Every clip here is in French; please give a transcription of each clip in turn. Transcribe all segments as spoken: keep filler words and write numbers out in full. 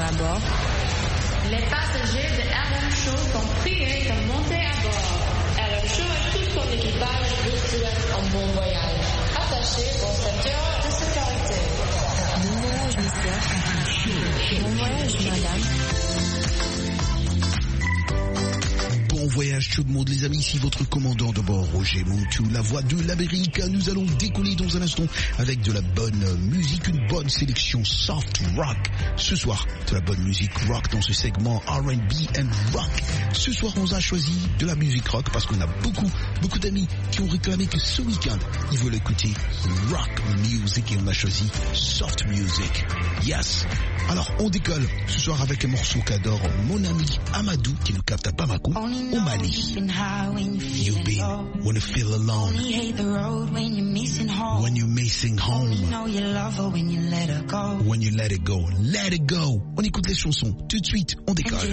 à bord. Les passagers de R M Show sont priés de monter à bord. R M Show et tout son équipage vous souhaitent un bon voyage. Attachez vos ceintures de sécurité. Bon voyage, monsieur. Bon voyage, madame. Bon voyage tout le monde les amis, ici votre commandant de bord Roger Montou, la voix de l'Amérique. Nous allons décoller dans un instant avec de la bonne musique, une bonne sélection soft rock. Ce soir, de la bonne musique rock dans ce segment R and B and rock. Ce soir, on a choisi de la musique rock parce qu'on a beaucoup, beaucoup d'amis qui ont réclamé que ce week-end, ils veulent écouter rock music et on a choisi soft music. Yes. Alors, on décolle ce soir avec un morceau qu'adore mon ami Amadou qui nous capte à Bamako. Au Mali. You've been when you feel alone, when you're missing home, when you let it go, when you let it go, let it go. On écoute les chansons tout de suite, on décolle.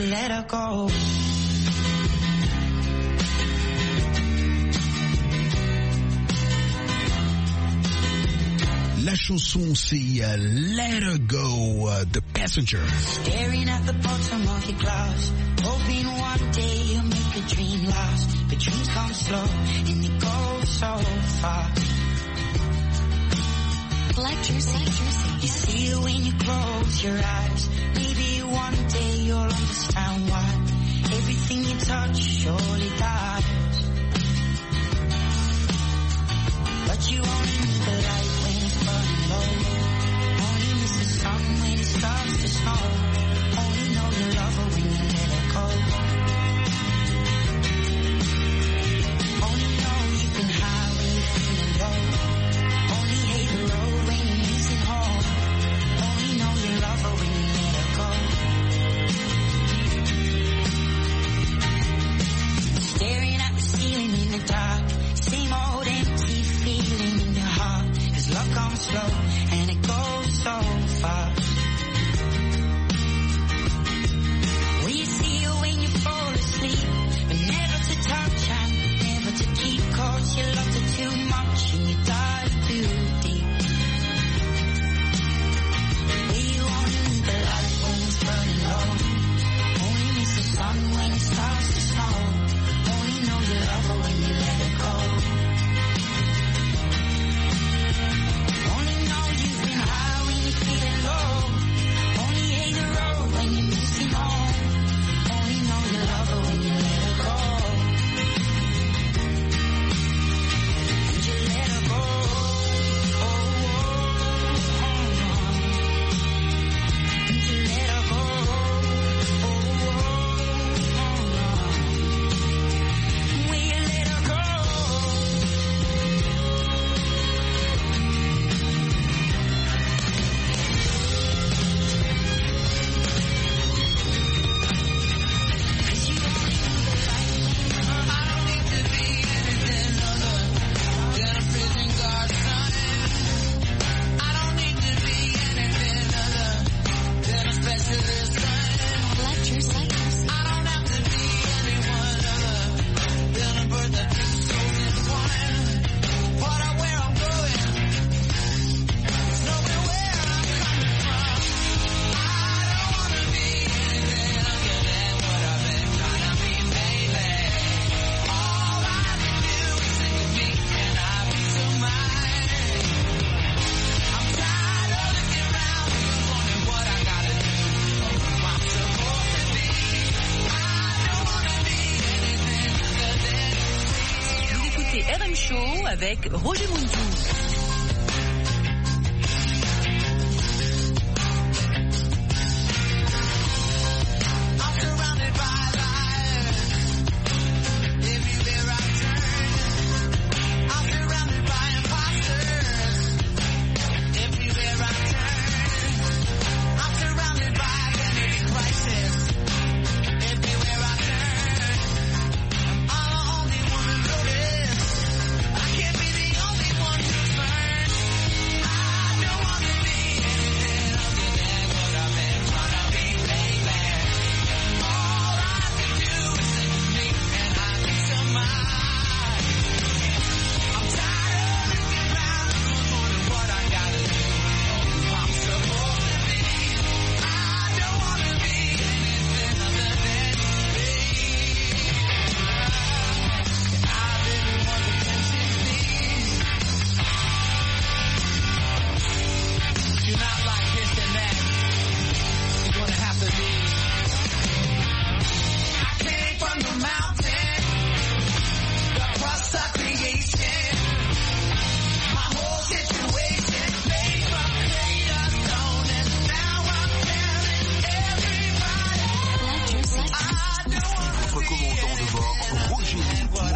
La chanson c'est uh, Let Her Go, uh, The Passenger. Staring at the bottom of your glass, hoping one day you'll make a dream last. But dreams come slow and they go so fast. Like Jersey, Jersey. You see it when you close your eyes. Maybe one day you'll understand why everything you touch surely dies. But you only miss the light when it's burning low. Only miss the sun when it starts to snow. Only know you love her when you let her go. Only know you've been high when you're feeling low. Only hate the road when you're missing home. Only know you love her when you let her go. Staring at the ceiling in the dark. Same old empty feeling in your heart. Cause love comes slow and it goes so fast. Will you see her when you fall asleep? But never to touch and never to keep. Cause you loved her too much and you dive too deep. Will you only miss the light when it's burning low? Only miss the sun when it starts to snow. Only know you love her when you let her go. Only know you've been high when you're feeling low. Only hate the road when you're missing home. Only know you love her when you let her go. And you let her go. Oh, oh, oh, oh. And you let her go. Oh, oh, oh, oh. Will you let her go? Like Jersey. Vous écoutez R M Show avec Roger Montou. I can't be the only one who's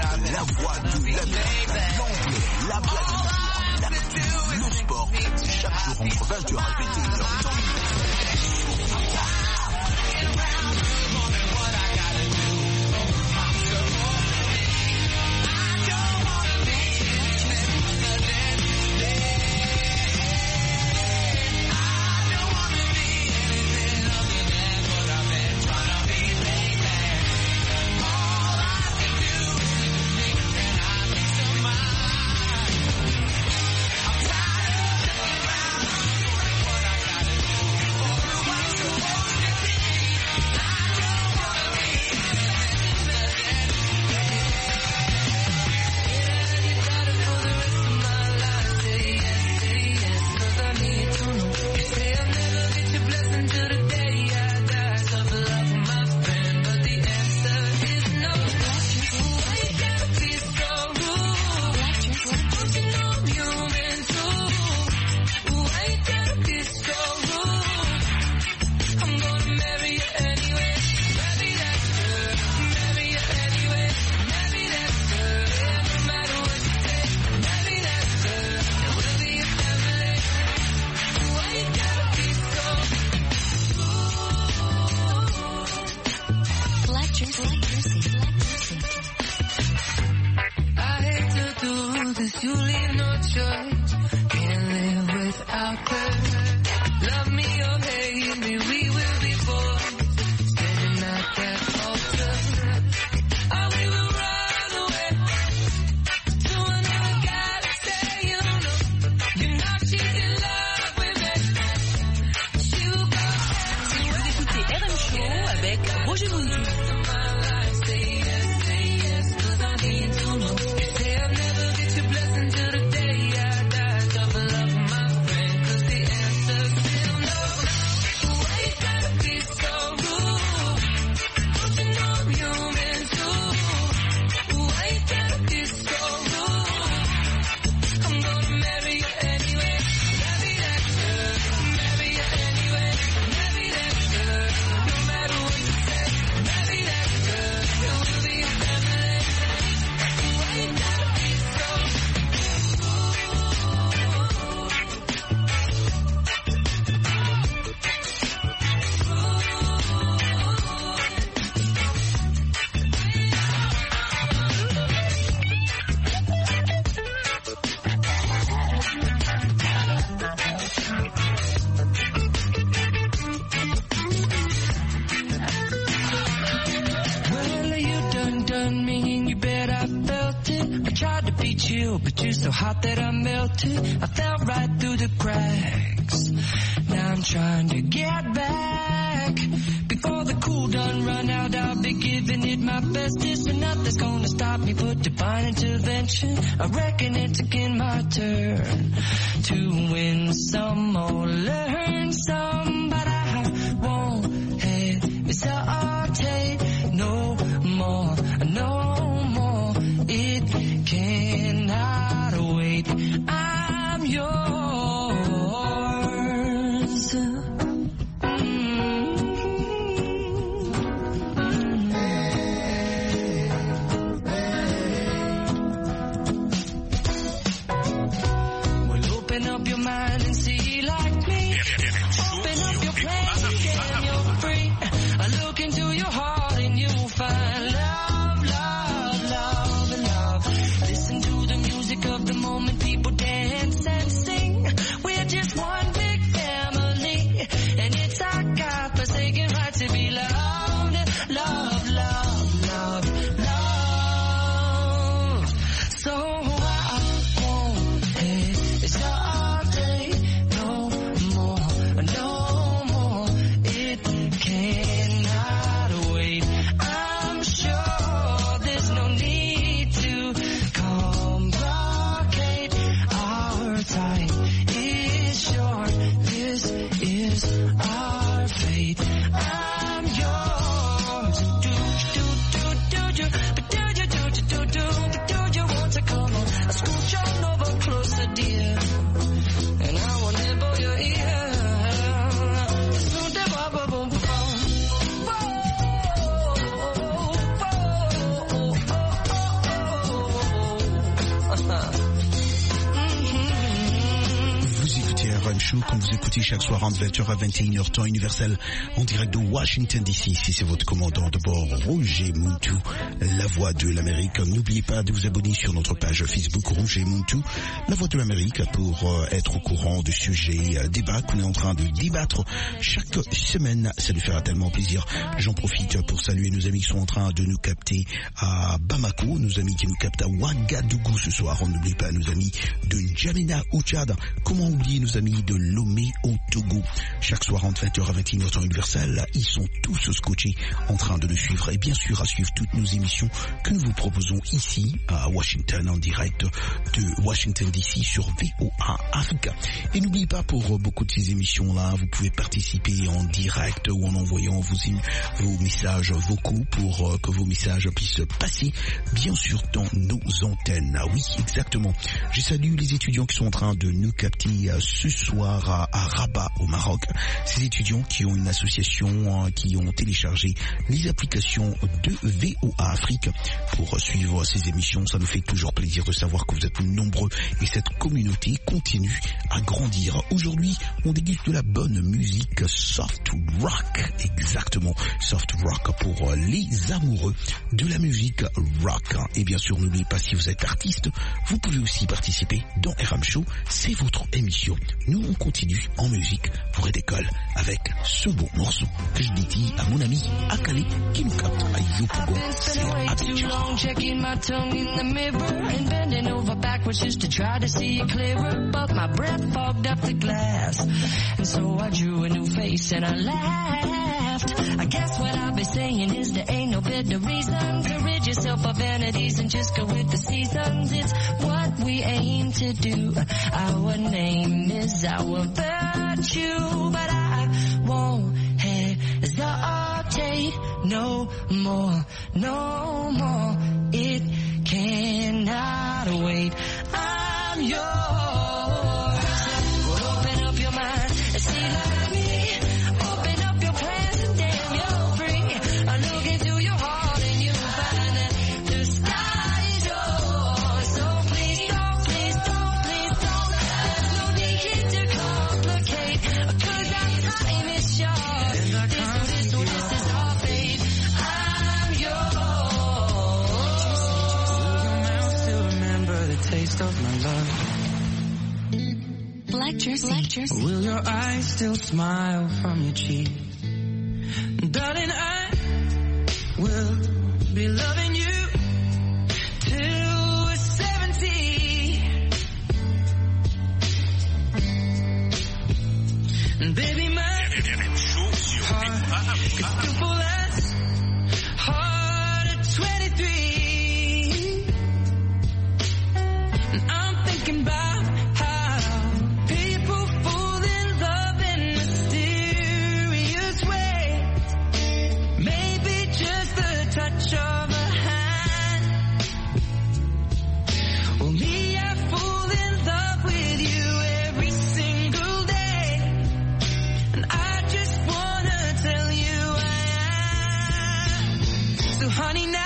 la voix de l'Amérique, l'anglais, la blague, l'actu, le sport. Chaque jour entre vingt heures et vingt et une heures. But you're so hot that I melted. I fell right through the cracks. Now I'm trying to get back. Before the cool done run out, I'll be giving it my bestest. And nothing's gonna stop me but divine intervention. I reckon it's again my turn to win some or learn some. But I won't hesitate no more, no more. It cannot wait. I'm yours. Well, open up your mind and see like me. Open up your plans and you're free. I look into your heart and you'll find love, love, love, love. Listen to the music of the moment, people dance and sing. We're just one big family, and it's our God-forsaken right to be loved, love, love, love, love. So I won't hesitate R M Show, comme vous écoutez chaque soir entre vingt heures à vingt et une heures temps universel, en direct de Washington D C. Si c'est votre commandant de bord, Roger Muntu, la voix de l'Amérique. N'oubliez pas de vous abonner sur notre page Facebook Roger Muntu, la voix de l'Amérique, pour euh, être au courant du sujet euh, débat qu'on est en train de débattre chaque semaine. Ça nous fera tellement plaisir. J'en profite pour saluer nos amis qui sont en train de nous capter à Bamako, nos amis qui nous captent à Ouagadougou ce soir. On n'oublie pas nos amis de N'Djamena au Tchad. Comment oublier nos amis de Lomé au Togo. Chaque soir entre vingt heures à vingt et une heures temps universel, ils sont tous scotchés en train de nous suivre et bien sûr à suivre toutes nos émissions que nous vous proposons ici à Washington en direct de Washington D C sur V O A Africa. Et n'oubliez pas, pour beaucoup de ces émissions-là, vous pouvez participer en direct ou en envoyant vos, vos messages vocaux pour que vos messages puissent passer bien sûr dans nos antennes. Ah oui, exactement. Je salue les étudiants qui sont en train de nous capter ce soir à, à Rabat au Maroc. Ces étudiants qui ont une association, qui ont téléchargé les applications de V O A Afrique pour suivre ces émissions. Ça nous fait toujours plaisir de savoir que vous êtes nombreux et cette communauté continue à grandir. Aujourd'hui, on déguste de la bonne musique soft rock. Exactement, soft rock pour les amoureux de la musique rock. Et bien sûr, n'oubliez pas, si vous êtes artiste, vous pouvez aussi participer dans R M Show. C'est votre émission. Nous, on continue en musique pour Redécolle avec ce beau morceau que je dédie à mon ami Akale qui nous capte à Yopougon. C'est Abidjan. Checking my tongue in the mirror and bending over backwards just to try to see it clearer, but my breath fogged up the glass, and so I drew a new face and I laughed. I guess what I'll be saying is there ain't no better reason to rid yourself of vanities and just go with the seasons. It's what we aim to do. Our name is our virtue, but I won't hesitate no more, no more. It cannot wait. I'm yours. Open up your mind and see like me. Open up your plans and damn, you're free. I look into your heart and you'll find that the sky is yours. So please don't, please don't, please don't. There's no need to complicate, 'cause our time is short. This, this, this is our fate. I'm yours. Taste of my love. Black Jersey. Black Jersey. Will your eyes still smile from your cheek? Darling, I will be loving you till we're seventy. And baby, my heart is still full as hard at twenty-three. I'm thinking about how people fall in love in mysterious ways. Maybe just the touch of a hand. Well, me, I fall in love with you every single day. And I just wanna tell you I am. So honey, now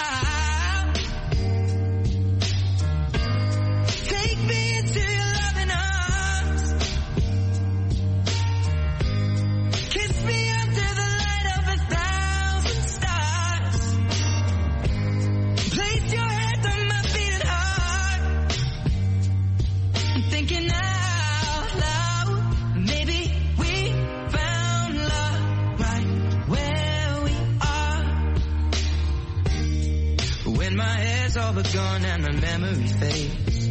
gone and my memory fades,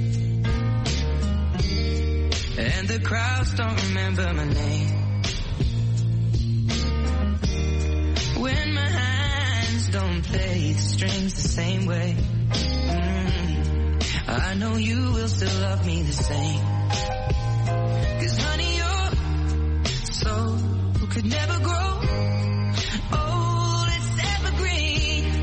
and the crowds don't remember my name. When my hands don't play the strings the same way, mm, I know you will still love me the same. 'Cause honey, your soul could never grow old, it's evergreen.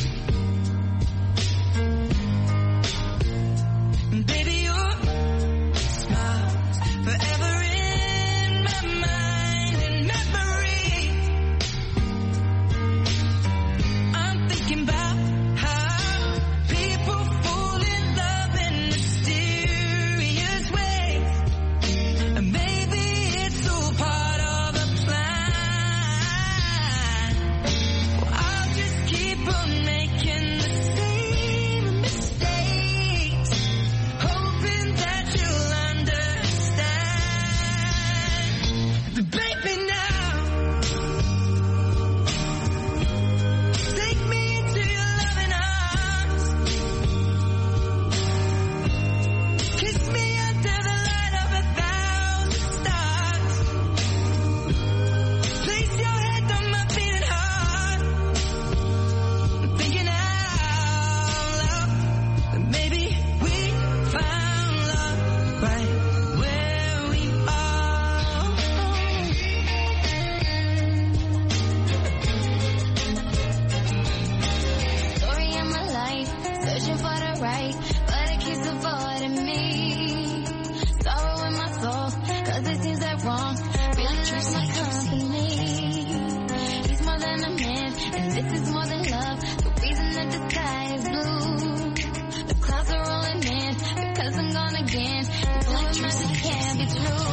Baby, your smile's forever in my mind and memory. I'm thinking about how people fall in love in mysterious ways. And maybe right, but it keeps avoiding me. Sorrow in my soul, cause it seems that wrong really treats my company. He's more than a man, and this is more than love. The reason that the sky is blue, the clouds are rolling in, because I'm gone again. The electricity can't be true.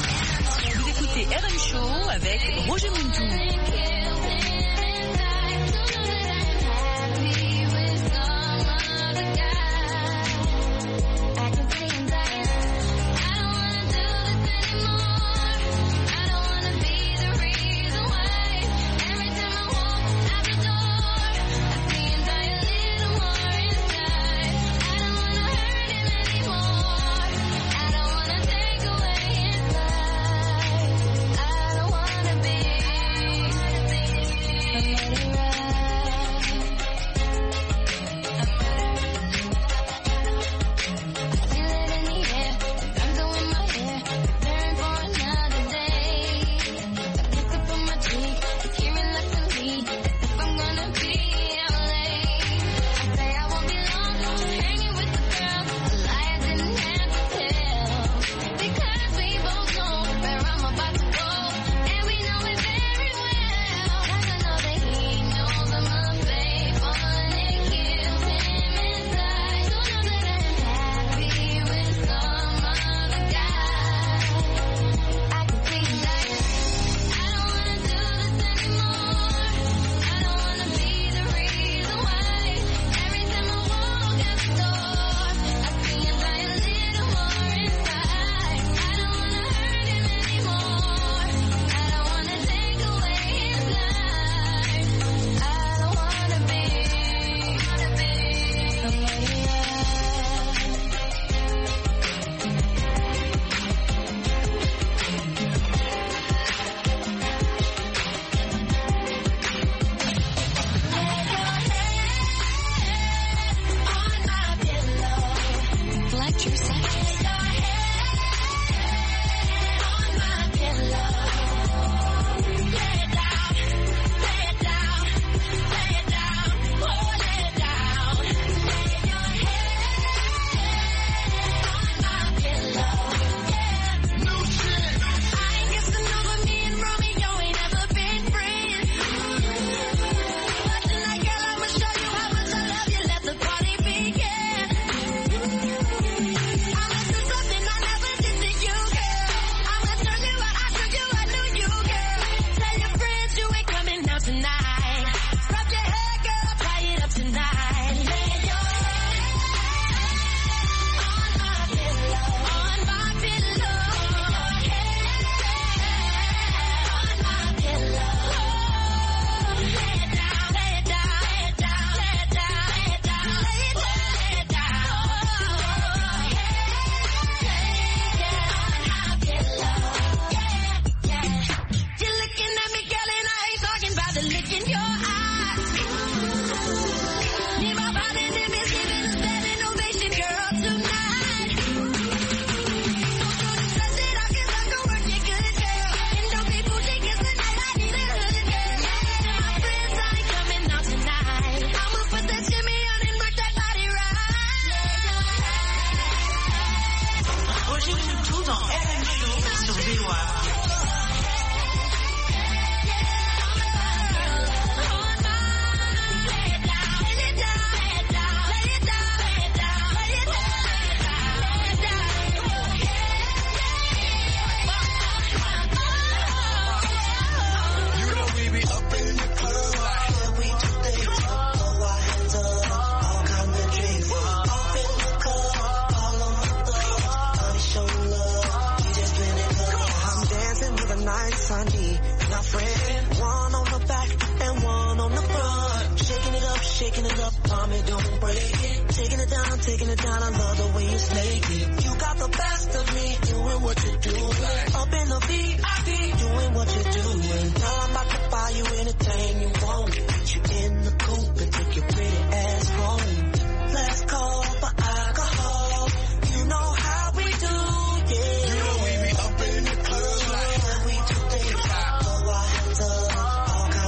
Vous écoutez R M Show avec Roger Muntou.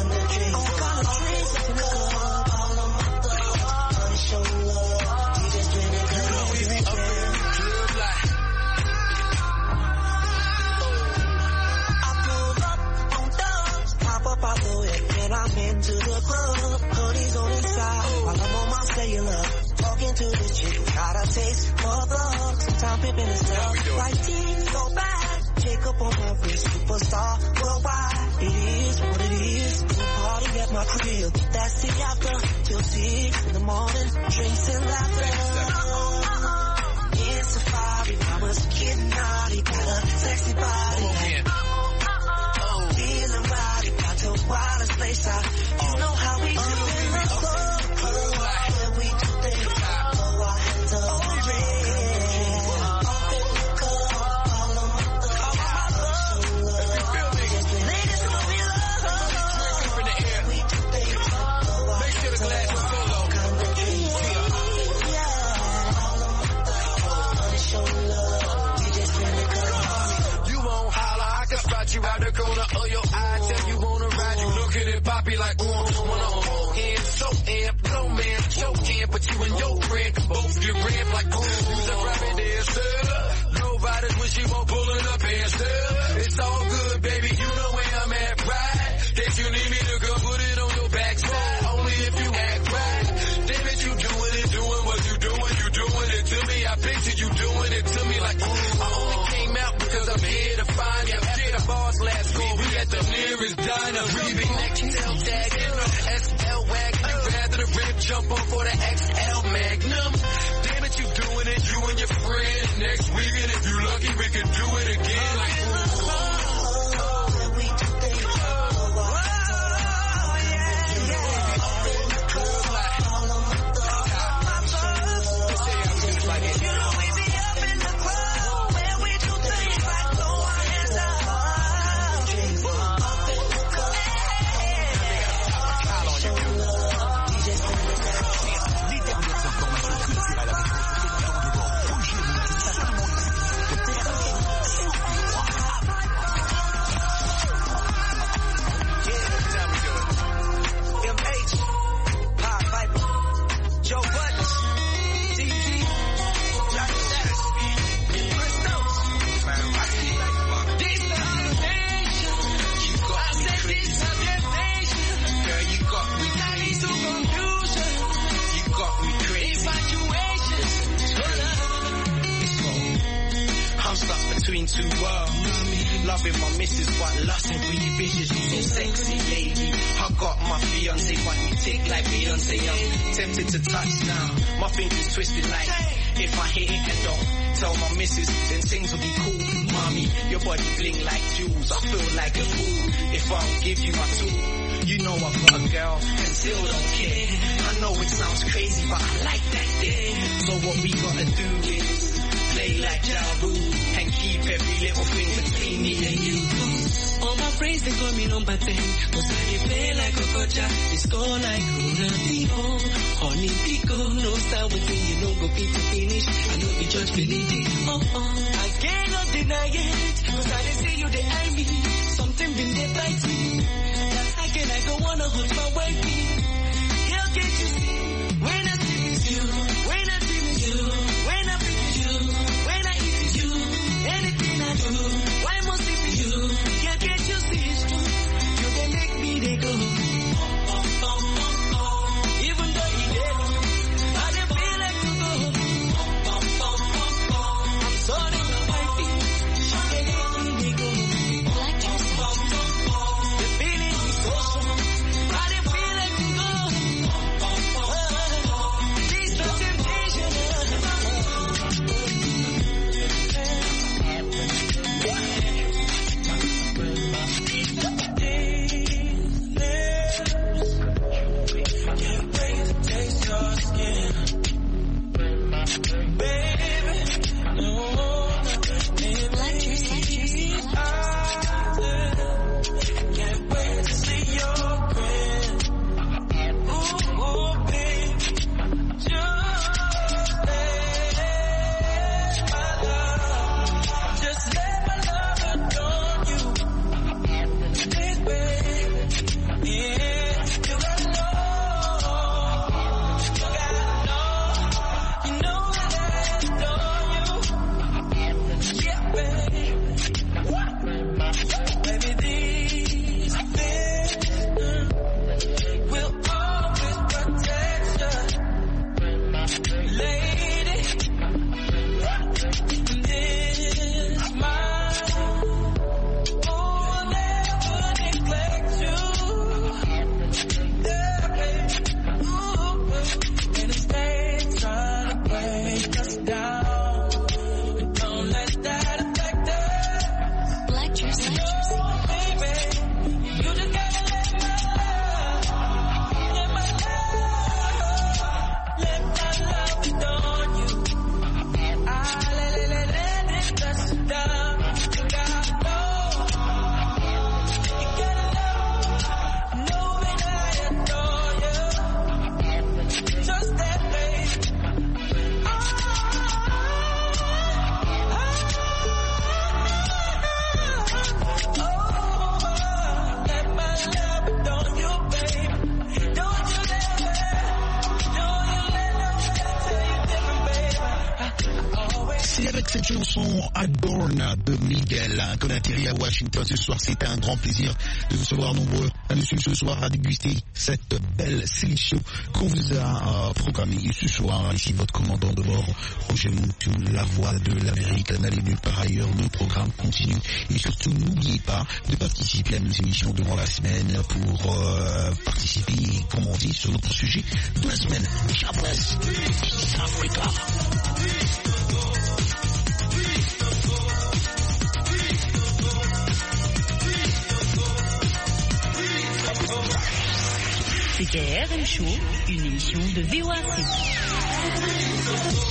Just taste for the hook. Sometimes pimping is tough. Like teens go back. Jacob on my wrist, superstar worldwide. It is what it is. We party at my crib. That's the after till six in the morning. Drinks and laughter. In Safari, I was getting naughty. Got a sexy body. Like, feeling body. Got your wildest place out. You know how we do in the club. Yeah, we do things. Go our hands up. You out the corner of your eye, tell you wanna ride, you looking at Poppy like, uh, wanna hold hands, so amp, no man, choking, but you and your friend can both get ramp like, uh, you's a rabbit dancer, nobody's when she won't pulling up and stuff, it's all good, baby, you know where I'm at, right, if you need me to come put it on your backside, only if you act right, damn it, you doing it, doing what you doing, you doing it to me, I picture you doing it to me like, uh, I only came out because I'm here to find you. Boss last call, we at the nearest diner. We be X L tag, S L wag. You rather the rip jump on for the X L Magnum. Damn it, you doing it, you and your friend. Next weekend, if you lucky, we can do it again. Like, two worlds. Loving my missus, but lusting for you bitches. You so sexy, lady. I got my fiance, but you tick like Beyonce. I'm tempted to touch now. My fingers twisted like if I hit it and don't tell my missus, then things will be cool. Mommy, your body bling like jewels. I feel like a fool if I don't give you my tool. You know I've got a girl and still don't care. I know it sounds crazy, but I like that there. So what we gotta do is play like Ja Rule and keep every little thing between me and you. All my friends they call me number ten, cause I dey play like a cocha, they score like Ronaldinho, honey pico, no style within you don't go fit to finish, I know the judge believe it, oh oh, I cannot deny it, cause I dey see you they eye me, something been there bite me, that's how can I go wanna hold my wifey, girl can't you see, when I see with you, when I see with you, when I be with you, when I eat with you, anything I do, why must it be you? Can't get you see it's true. You gon' make me they go. Oh, oh, oh, oh. Even though he dead, I dey feel like to go. Oh, oh, oh, oh. I'm sorry, my wifey. She dey make me they go. Oh, oh, oh, oh. The feeling is so strong. I dey feel like to go. Oh, oh, oh, C'est avec cette chanson Adorn de Miguel qu'on atterrit à Washington ce soir. C'est un grand plaisir de vous recevoir nombreux à nous suivre ce soir à déguster cette belle sélection qu'on vous a euh, programmée ce soir. Ici votre commandant de bord, Roger Moutou, la voix de l'Amérique. N'allez nulle part ailleurs, nos programmes continuent. Et surtout, n'oubliez pas de participer à nos émissions durant la semaine pour euh, participer et commenter sur notre sujet de la semaine. Jobless, East Africa. C'était R M Show, une émission de V O A C.